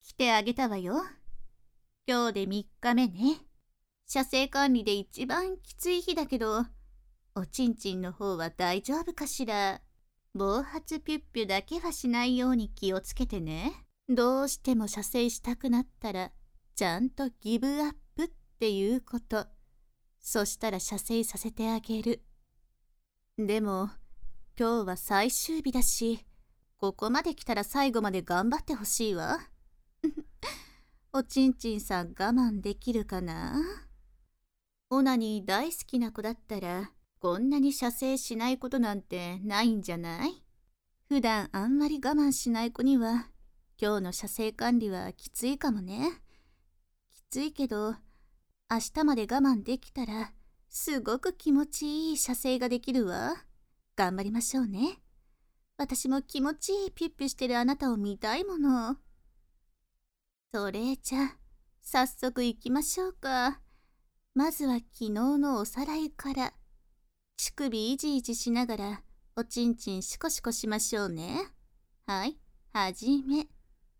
来てあげたわよ。今日で3日目ね。射精管理で一番きつい日だけど、おちんちんの方は大丈夫かしら。暴発ピュッピュだけはしないように気をつけてね。どうしても射精したくなったら、ちゃんとギブアップっていうこと。そしたら射精させてあげる。でも、今日は最終日だし、ここまで来たら最後まで頑張ってほしいわ。おちんちんさん我慢できるかな？オナニー大好きな子だったら、こんなに射精しないことなんてないんじゃない？普段あんまり我慢しない子には、今日の射精管理はきついかもね。きついけど、明日まで我慢できたら、すごく気持ちいい射精ができるわ。頑張りましょうね。私も気持ちいいピュッピュしてるあなたを見たいもの。それじゃ、早速行きましょうか。まずは昨日のおさらいから。乳首いじいじしながら、おちんちんシコシコしましょうね。はい、はじめ。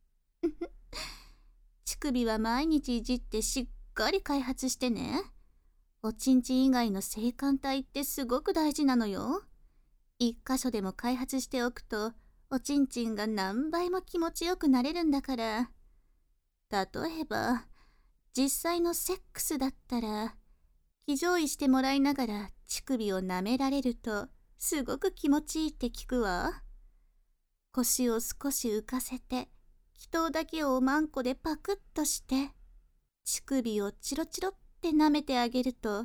乳首は毎日いじってしっかり開発してね。おちんちん以外の性感帯ってすごく大事なのよ。一箇所でも開発しておくと、おちんちんが何倍も気持ちよくなれるんだから。例えば、実際のセックスだったら、騎乗位してもらいながら乳首を舐められると、すごく気持ちいいって聞くわ。腰を少し浮かせて、気筒だけをおまんこでパクッとして、乳首をチロチロって舐めてあげると、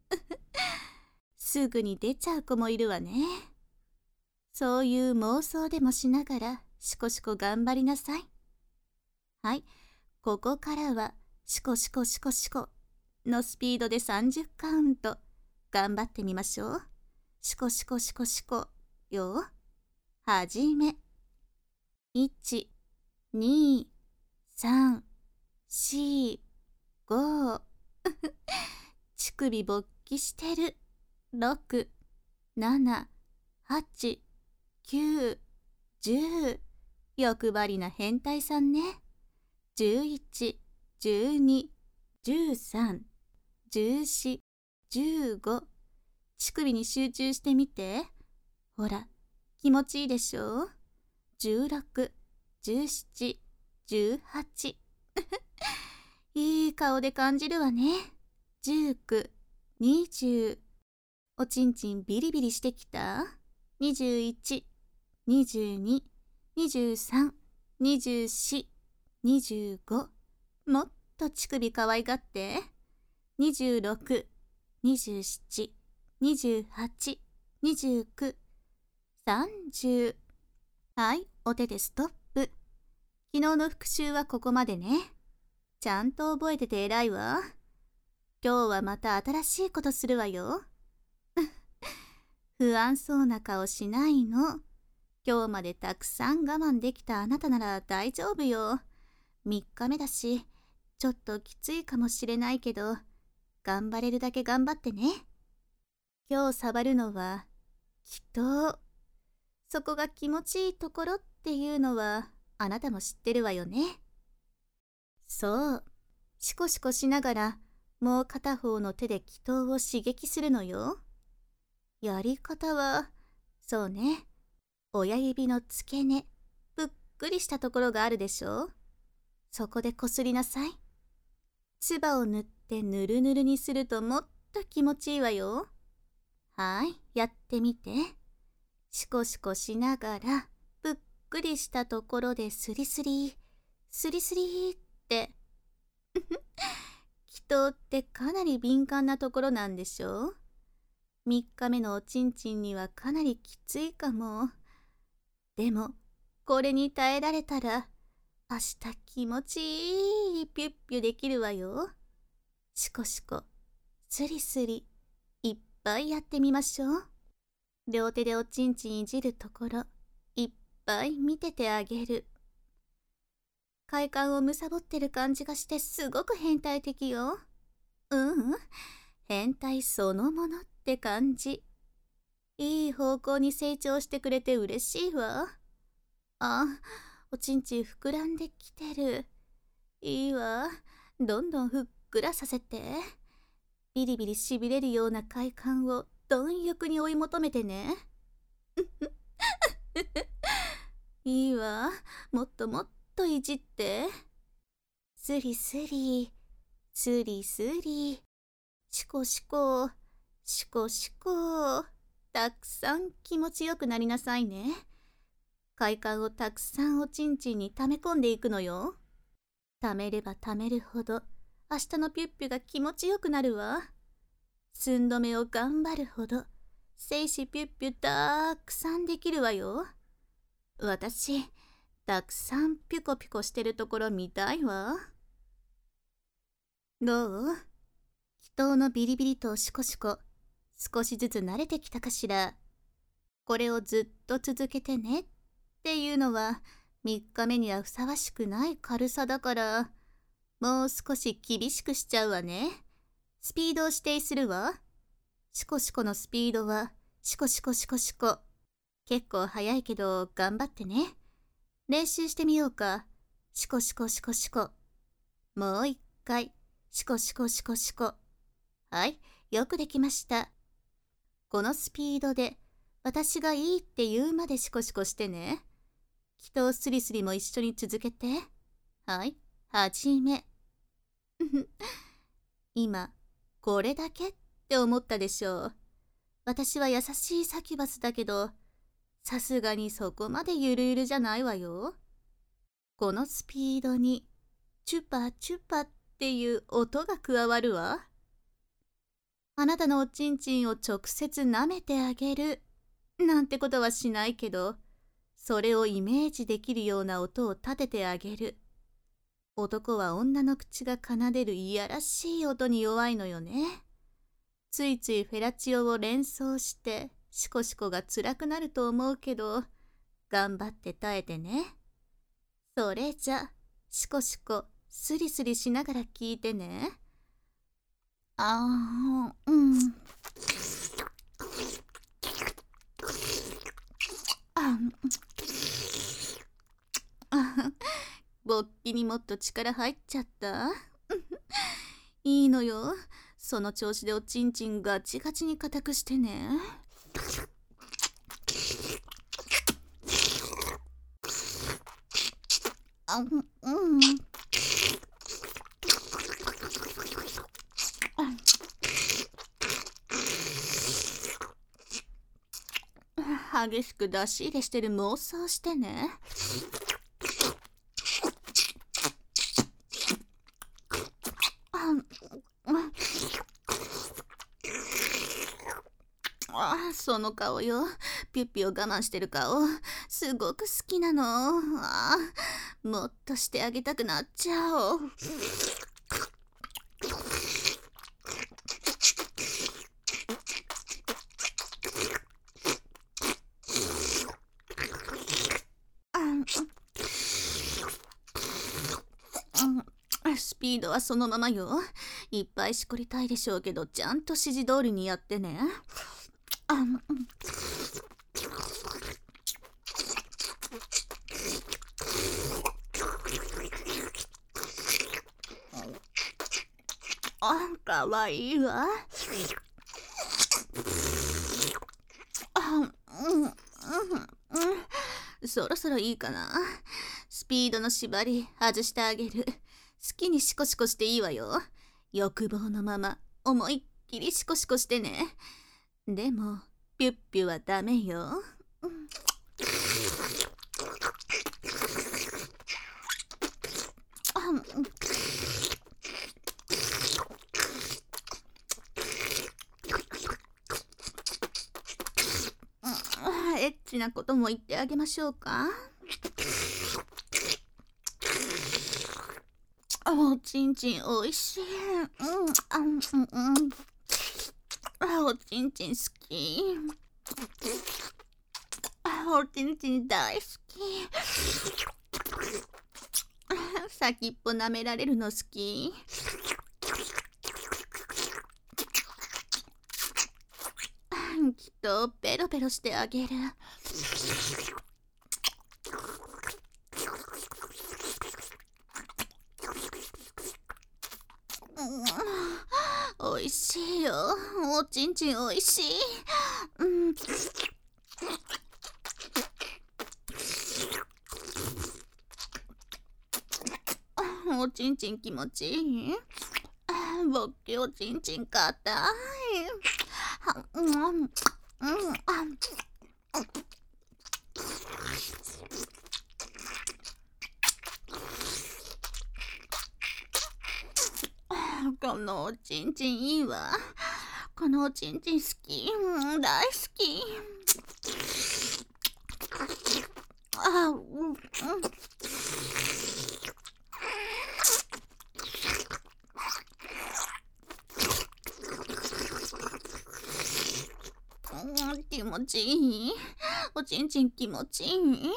すぐに出ちゃう子もいるわね。そういう妄想でもしながら、シコシコ頑張りなさい。はい、ここからは、シコシコシコシコのスピードで30カウント、頑張ってみましょう。シコシコシコシコよ。はじめ。1、2、3、4、5。乳首勃起してる。6、7、8、9、10。欲張りな変態さんね。11、12、13、14、15。乳首に集中してみて。ほら、気持ちいいでしょ？ 16、17、18。いい顔で感じるわね。19、20。おちんちんビリビリしてきた？ 21、22、23、24、25。もっと乳首可愛がって。26、27、28、29、30。はい、お手でストップ。昨日の復習はここまでね。ちゃんと覚えてて偉いわ。今日はまた新しいことするわよ。不安そうな顔しないの。今日までたくさん我慢できたあなたなら大丈夫よ。3日目だし、ちょっときついかもしれないけど、頑張れるだけ頑張ってね。今日触るのは、気筒。そこが気持ちいいところっていうのは、あなたも知ってるわよね。そう。シコシコしながら、もう片方の手で気筒を刺激するのよ。やり方は、そうね。親指の付け根、ぷっくりしたところがあるでしょ。そこでこすりなさい。唾を塗ってぬるぬるにするともっと気持ちいいわよ。はい、やってみて。シコシコしながら、ぷっくりしたところでスリスリ、スリスリって。気筒ってかなり敏感なところなんでしょう。3日目のおちんちんにはかなりきついかも。でも、これに耐えられたら、明日気持ちいいピュッピュできるわよ。シコシコ、スリスリ、いっぱいやってみましょう。両手でおちんちんいじるところ、いっぱい見ててあげる。快感をむさぼってる感じがしてすごく変態的よ。変態そのものって感じ。いい方向に成長してくれて嬉しいわ。あ、おちんちん膨らんできてる。 いいわ。どんどんふっくらさせて。ビリビリしびれるような快感を貪欲に追い求めてね。いいわ。もっともっといじって。スリスリ、スリスリ、シコシコ、シコシコ。たくさん気持ちよくなりなさいね。快感をたくさんおちんちんに溜め込んでいくのよ。溜めれば溜めるほど明日のピュッピュが気持ちよくなるわ。寸止めを頑張るほど精子ピュッピュたくさんできるわよ。私、たくさんピュコピュコしてるところ見たいわ。どう？気筒のビリビリとシコシコ、少しずつ慣れてきたかしら。これをずっと続けてねっていうのは3日目にはふさわしくない軽さだから、もう少し厳しくしちゃうわね。スピードを指定するわ。シコシコのスピードはシコシコシコシコ。結構速いけど頑張ってね。練習してみようか。シコシコシコシコ。もう一回。シコシコシコシコ。はい、よくできました。このスピードで私がいいって言うまでシコシコしてね。気筒スリスリも一緒に続けて。はい、始め。今、これだけって思ったでしょう。私は優しいサキュバスだけど、さすがにそこまでゆるゆるじゃないわよ。このスピードに、チュパチュパっていう音が加わるわ。あなたのおちんちんを直接舐めてあげるなんてことはしないけど、それをイメージできるような音を立ててあげる。男は女の口が奏でるいやらしい音に弱いのよね。ついついフェラチオを連想してシコシコが辛くなると思うけど、頑張って耐えてね。それじゃ、シコシコスリスリしながら聞いてね。勃起にもっと力入っちゃった。いいのよ。その調子でおちんちんガチガチに固くしてね。激しく出し入れしてる妄想してね。その顔よ。ピュッピュを我慢してる顔。すごく好きなの。もっとしてあげたくなっちゃう。スピードはそのままよ。いっぱいしこりたいでしょうけど、ちゃんと指示通りにやってね。かわいいわ。そろそろいいかな。スピードの縛り外してあげる。好きにシコシコしていいわよ。欲望のまま思いっきりシコシコしてね。でもピュッピュはダメよ。エッチなことも言ってあげましょうか。おちんちんおいしい。おちんちん好き。おちんちん大好き。先っぽ舐められるの好き。きっとペロペロしてあげる。 いしいよ。おちんちんおいしい。おちんちん気持ちいい。ぼっきおちんちん硬い。このおちんちんいいわ。このおちんちん好き。大好き。気持ちいい。おちんちん気持ちいい。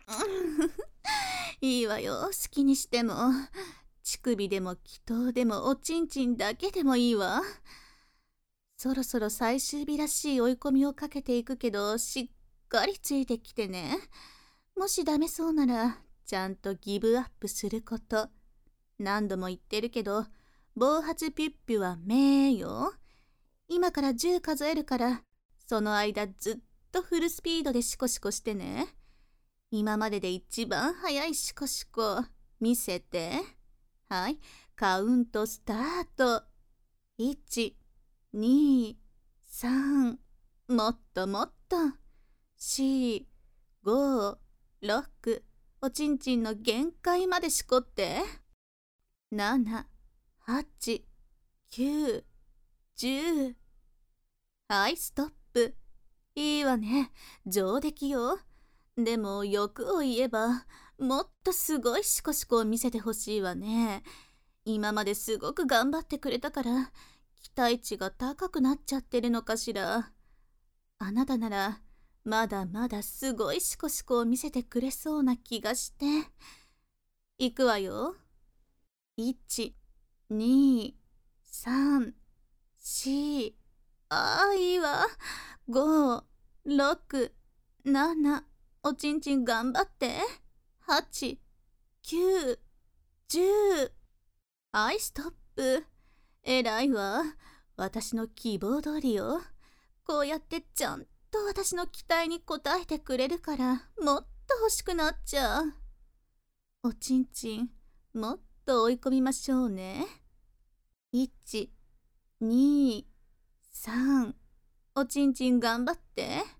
いいわよ、好きにしても。乳首でも気筒でもおちんちんだけでもいいわ。そろそろ最終日らしい追い込みをかけていくけど、しっかりついてきてね。もしダメそうならちゃんとギブアップすること。何度も言ってるけど、暴発ピュッピュはめーよ。今から10数えるから、その間ずっとフルスピードでシコシコしてね。今までで一番早いシコシコ見せて。はい、カウントスタート。1、2、3、もっともっと。4、5、6、おちんちんの限界までしこって。7、8、9、10。はい、ストップ。いいわね。上出来よ。でも欲を言えば、もっとすごいシコシコを見せてほしいわね。今まですごく頑張ってくれたから、期待値が高くなっちゃってるのかしら。あなたなら、まだまだすごいシコシコを見せてくれそうな気がして。いくわよ。1、2、3、4。いいわ。5、6、7。おちんちん頑張って。8、9、10。はい、ストップ。えらいわ。私の希望通りよ。こうやってちゃんと私の期待に応えてくれるから、もっと欲しくなっちゃう。おちんちん、もっと追い込みましょうね。1、2、3。おちんちん頑張って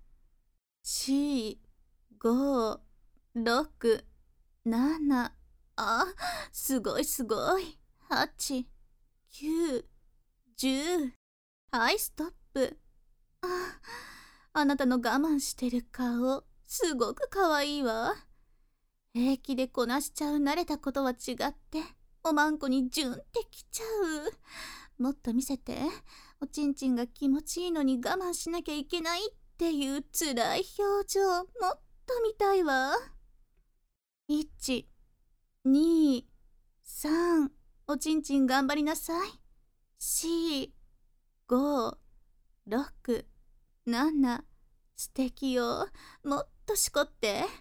。4、5、6、7。すごいすごい。8、9、10。はい、ストップ。あなたの我慢してる顔、すごくかわいいわ。平気でこなしちゃう慣れたことは違って、おまんこにジュンってきちゃう。もっと見せて。おちんちんが気持ちいいのに我慢しなきゃいけないっていう辛い表情、もっと見たいわ。1、2、3。おちんちん頑張りなさい。4、5、6、7。素敵よ。もっとしこって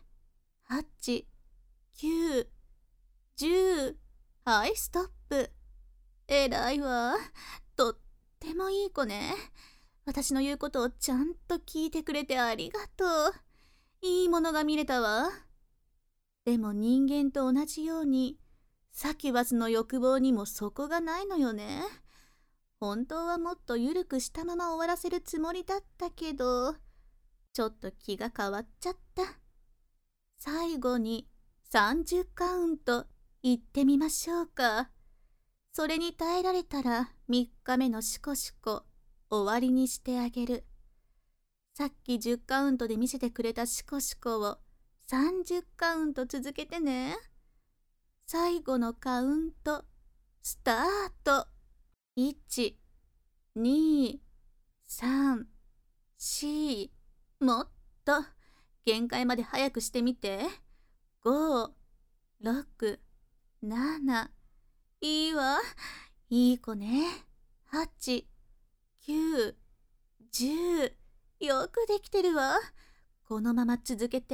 。8、9、10。はい、ストップ。えらいわ。とってもいい子ね。私の言うことをちゃんと聞いてくれてありがとう。いいものが見れたわ。でも人間と同じように、サキュバスの欲望にも底がないのよね。本当はもっと緩くしたまま終わらせるつもりだったけど、ちょっと気が変わっちゃった。最後に30カウント行ってみましょうか。それに耐えられたら3日目のシコシコ終わりにしてあげる。さっき10カウントで見せてくれたシコシコを30カウント続けてね。最後のカウントスタート。1、2、3、4。もっと限界まで早くしてみて。5、6、7。いいわ。いい子ね。8、9、10。よくできてるわ。このまま続け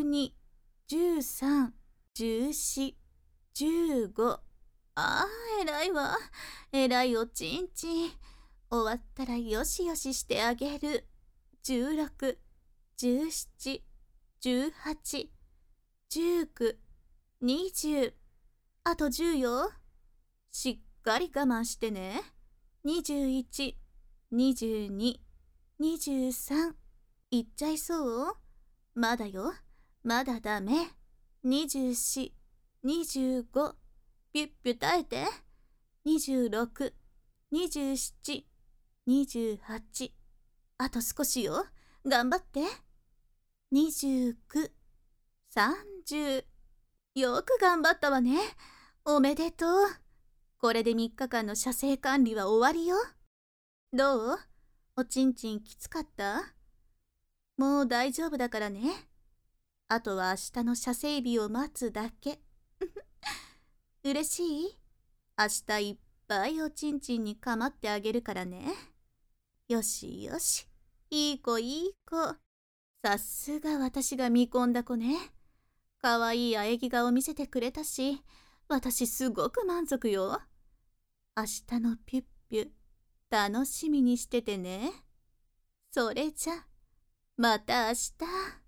て。11、12、13、14、15。えら偉いわ。偉いおちんちん。終わったらよしよししてあげる。16、17、18、19、20。あと10よ。しっかり我慢してね。21、22、23。いっちゃいそう？まだよ。まだダメ。24、25。ピュッピュ耐えて。26、27、28。あと少しよ。頑張って。29、30。よく頑張ったわね。おめでとう。これで3日間の射精管理は終わりよ。どう？おちんちんきつかった？もう大丈夫だからね。あとは明日の射精日を待つだけ。嬉しい？明日いっぱいおちんちんにかまってあげるからね。よしよし。いい子いい子。さすが私が見込んだ子ね。かわいい喘ぎ顔見せてくれたし、私すごく満足よ。明日のピュッピュ、楽しみにしててね。それじゃ、また明日。